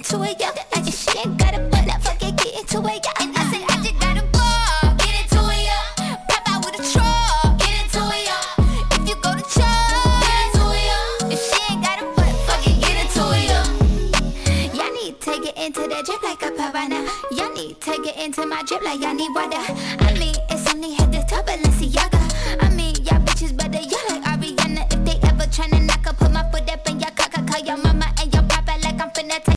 into it, yeah. And if she ain't got a butt, now fuck it, get into it, yeah. And I said I just got a ball, get into it, yeah. Pop out with a truck, get into it, yeah. If you go to church, get into it, yeah. If she ain't got a butt, fuck it, get into it, yeah. Y'all need to get into that drip like a piranha. Y'all need to get into my drip like y'all need water. I mean